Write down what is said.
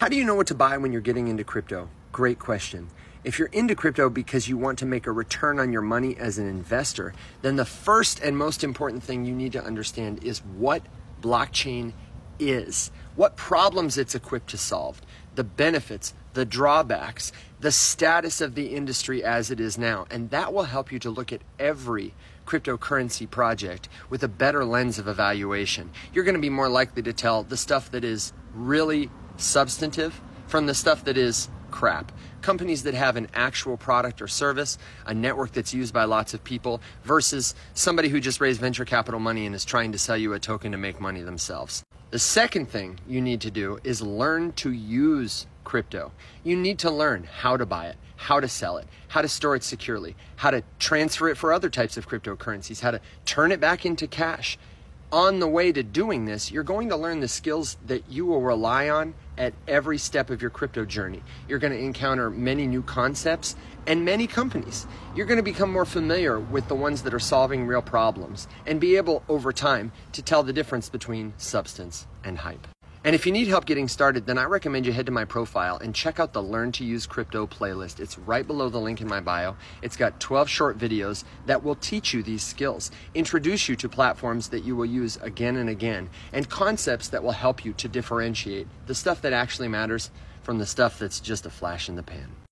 How do you know what to buy when you're getting into crypto? Great question. If you're into crypto because you want to make a return on your money as an investor, then the first and most important thing you need to understand is what blockchain is, what problems it's equipped to solve, the benefits, the drawbacks, the status of the industry as it is now. And that will help you to look at every cryptocurrency project with a better lens of evaluation. You're going to be more likely to tell the stuff that is really substantive from the stuff that is crap. Companies that have an actual product or service, a network that's used by lots of people, versus somebody who just raised venture capital money and is trying to sell you a token to make money themselves. The second thing you need to do is learn to use crypto. You need to learn how to buy it, how to sell it, how to store it securely, how to transfer it for other types of cryptocurrencies, how to turn it back into cash. On the way to doing this, you're going to learn the skills that you will rely on at every step of your crypto journey. You're going to encounter many new concepts and many companies. You're going to become more familiar with the ones that are solving real problems and be able over time to tell the difference between substance and hype. And if you need help getting started, then I recommend you head to my profile and check out the Learn to Use Crypto playlist. It's right below the link in my bio. It's got 12 short videos that will teach you these skills, introduce you to platforms that you will use again and again, and concepts that will help you to differentiate the stuff that actually matters from the stuff that's just a flash in the pan.